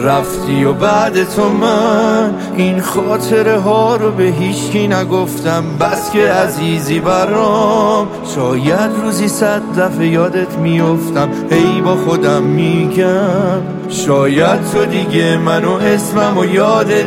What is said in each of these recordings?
رفتی و بعد تو من این خاطره ها رو به هیچکی نگفتم، بس که عزیزی برام. شاید روزی 100 دفعه یادت میافتم، هی با خودم میگم شاید تو دیگه منو اسمم و یادت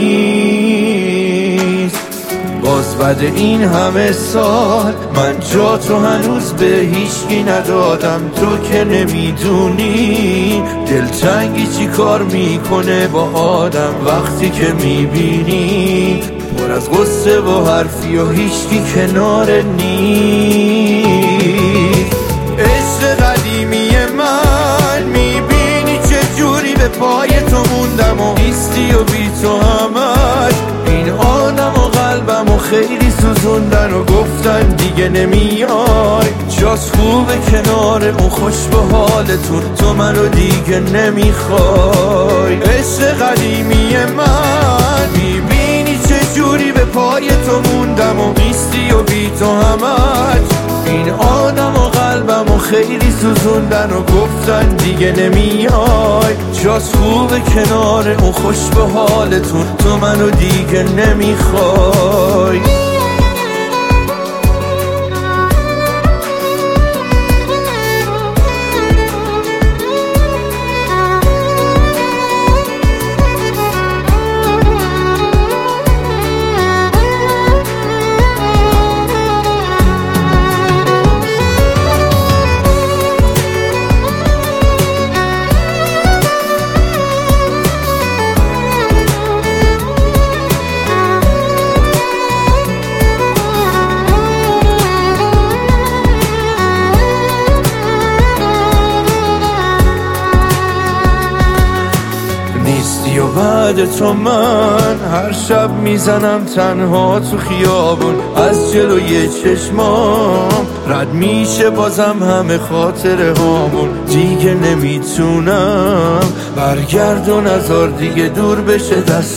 نیست. باز بعد این همه سال من جا تو هنوز به هیچکی ندادم. تو که نمیدونی دلتنگی چی کار میکنه با آدم وقتی که میبینی پر از غصه و حرفی و هیچکی کنار نیست. عشق قدیمی من میبینی چه جوری به پای تو موندم و نیستی و بی تو همش این آدم و قلبم و خیلی سوزوندن و گفتن دیگه نمیای. جاس خوبه کنار اون خوش به حالتون، تو منو دیگه نمیخوای. عشق قدیمی من میبینی چه جوری به پای تو موندم و نیستی و بی تو همش این آدم و قلبم و خیلی سوزوندن و گفتن دیگه نمیای. جاس خوبه کنار اون خوش به حالتون، تو منو دیگه نمیخوای. نیستی و بعد تو من هر شب میزنم تنها تو خیابون، از جلوی چشمام رد میشه بازم همه خاطره هامون. دیگه نمیتونم برگرد و نذار دیگه دور بشه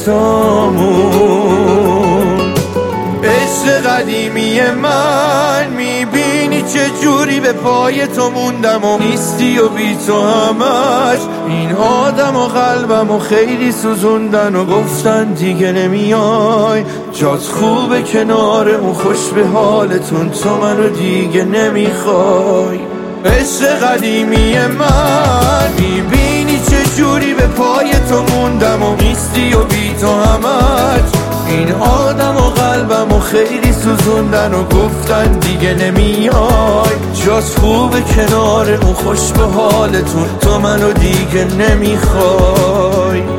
دستامون. عشق قدیمی من میبینی چه جوری به پای تو موندم و نیستی و بی تو همش این آدم و قلبم و خیلی سوزوندن و گفتن دیگه نمیای. جات خوبه کنار اون خوش به حالتون، تو منو دیگه نمیخوای. عشق قدیمی من میبینی چه جوری به پای تو موندم و نیستی و بی تو همش این آدم و قلبم و خیلی سوزوندن و گفتن دیگه نمیای. جاس خوبه کنار اون خوش به حالتون، تو منو دیگه نمیخوای.